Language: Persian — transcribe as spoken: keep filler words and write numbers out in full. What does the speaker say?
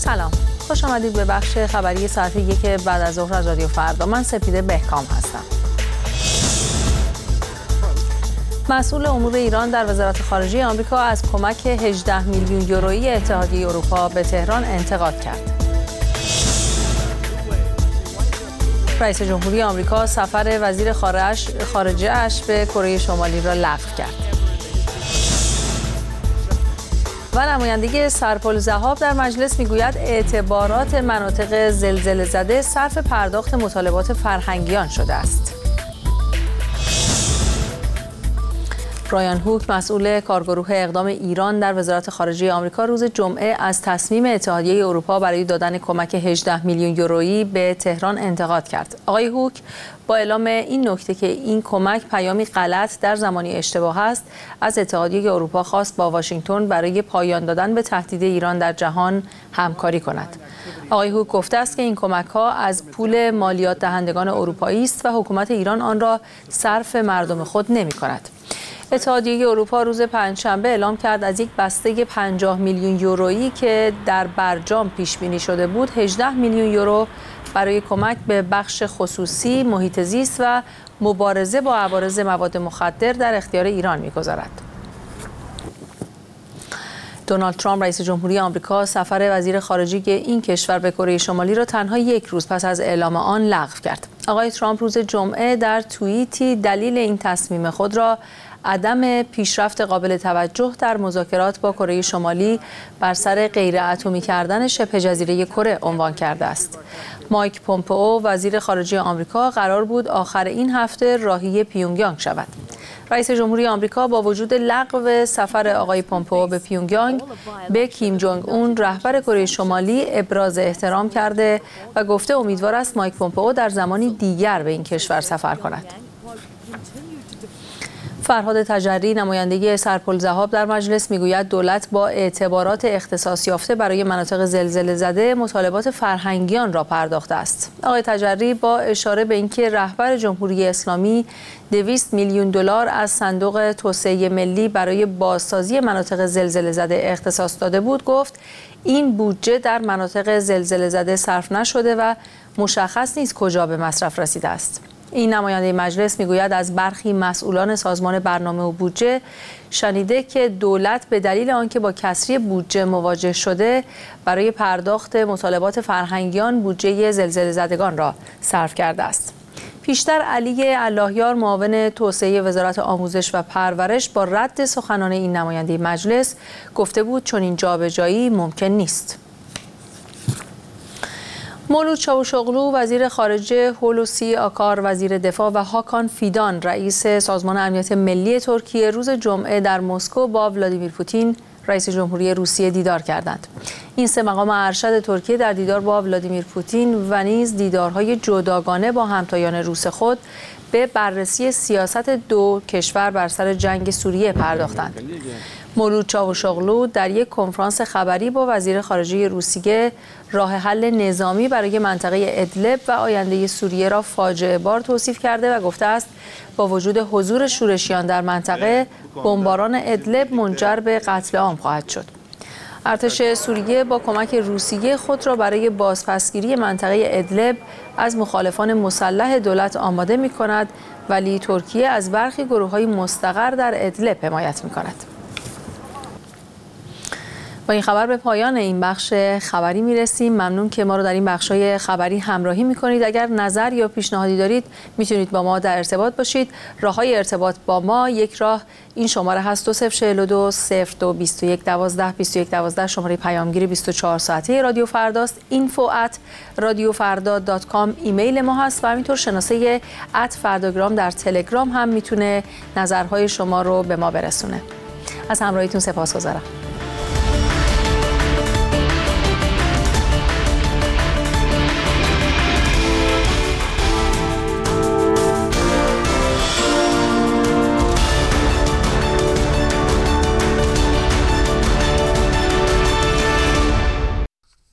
سلام، خوش آمدید به بخش خبری ساعت یک بعد از ظهر از رادیو فردا. من سپیده بهکام هستم. مسئول امور ایران در وزارت خارجه آمریکا از کمک هجده میلیون یورویی اتحادیه اروپا به تهران انتقاد کرد. رئیس جمهوری آمریکا سفر وزیر خارجه اش به کره شمالی را لغو کرد. و نمایندگی سرپل ذهاب در مجلس میگوید اعتبارات مناطق زلزله زده صرف پرداخت مطالبات فرهنگیان شده است. برایان هوک مسئول کارگروه اقدام ایران در وزارت خارجه آمریکا روز جمعه از تصمیم اتحادیه اروپا برای دادن کمک هجده میلیون یورویی به تهران انتقاد کرد. آقای هوک با اعلام این نکته که این کمک پیامی غلط در زمانی اشتباه است، از اتحادیه اروپا خواست با واشنگتن برای پایان دادن به تهدید ایران در جهان همکاری کند. آقای هوک گفته است که این کمک‌ها از پول مالیات دهندگان اروپایی است و حکومت ایران آن را صرف مردم خود نمی‌کند. اتحادیه اروپا روز پنجشنبه اعلام کرد از یک بسته پنجاه میلیون یورویی که در برجام پیش بینی شده بود، هجده میلیون یورو برای کمک به بخش خصوصی، محیط زیست و مبارزه با عوارض مواد مخدر در اختیار ایران می‌گذارد. دونالد ترامپ رئیس جمهوری آمریکا سفر وزیر خارجه این کشور به کره شمالی را تنها یک روز پس از اعلام آن لغو کرد. آقای ترامپ روز جمعه در توییتی دلیل این تصمیم خود را عدم پیشرفت قابل توجه در مذاکرات با کره شمالی بر سر غیر اتمی کردن شبه جزیره کره عنوان کرده است. مایک پومپئو وزیر خارجه آمریکا قرار بود آخر این هفته راهی پیونگیانگ شود. رئیس جمهوری آمریکا با وجود لغو سفر آقای پومپئو به پیونگیانگ به کیم جونگ اون رهبر کره شمالی ابراز احترام کرده و گفته امیدوار است مایک پومپئو در زمانی دیگر به این کشور سفر کند. فرهاد تجری نمایندگی سرپل ذهاب در مجلس میگوید دولت با اعتبارات اختصاص یافته برای مناطق زلزله زده مطالبات فرهنگیان را پرداخته است. آقای تجری با اشاره به اینکه رهبر جمهوری اسلامی دویست میلیون دلار از صندوق توسعه ملی برای بازسازی مناطق زلزله زده اختصاص داده بود، گفت این بودجه در مناطق زلزله زده صرف نشده و مشخص نیست کجا به مصرف رسیده است. این نماینده مجلس میگوید از برخی مسئولان سازمان برنامه و بودجه شنیده که دولت به دلیل آنکه با کسری بودجه مواجه شده برای پرداخت مطالبات فرهنگیان بودجه زلزله زدگان را صرف کرده است. پیشتر علی اللهیار معاون توسعه وزارت آموزش و پرورش با رد سخنان این نماینده مجلس گفته بود چنین جابجایی ممکن نیست. مولود چاوشوغلو وزیر خارجه، هولوسی آکار وزیر دفاع و هاکان فیدان رئیس سازمان امنیت ملی ترکیه روز جمعه در مسکو با ولادیمیر پوتین رئیس جمهوری روسیه دیدار کردند. این سه مقام ارشد ترکیه در دیدار با ولادیمیر پوتین و نیز دیدارهای جداگانه با همتایان روس خود به بررسی سیاست دو کشور بر سر جنگ سوریه پرداختند. مولود چاوشوغلو در یک کنفرانس خبری با وزیر خارجه روسیه راه حل نظامی برای منطقه ادلب و آینده سوریه را فاجعه بار توصیف کرده و گفته است با وجود حضور شورشیان در منطقه، بمباران ادلب منجر به قتل عام خواهد شد. ارتش سوریه با کمک روسیه خود را برای بازپسگیری منطقه ادلب از مخالفان مسلح دولت آماده می کند، ولی ترکیه از برخی گروه‌های مستقر در ادلب حمایت می کند. با این خبر به پایان این بخش خبری میرسیم. ممنون که ما رو در این بخش‌های خبری همراهی میکنید. اگر نظر یا پیشنهادی دارید میتونید با ما در ارتباط باشید. راه‌های ارتباط با ما، یک راه این شماره هست دو صفر چهار دو صفر دو بیست و یک دوازده بیست و یک دوازده، شماره پیامگیری بیست و چهار ساعته رادیو فرداست. اینفو ات رادیو فردا دات کام ایمیل ما هست و همینطور شناسه ات فرداگرام در تلگرام هم میتونه نظرهای شما رو به ما برسونه. از همراهیتون سپاسگزارم.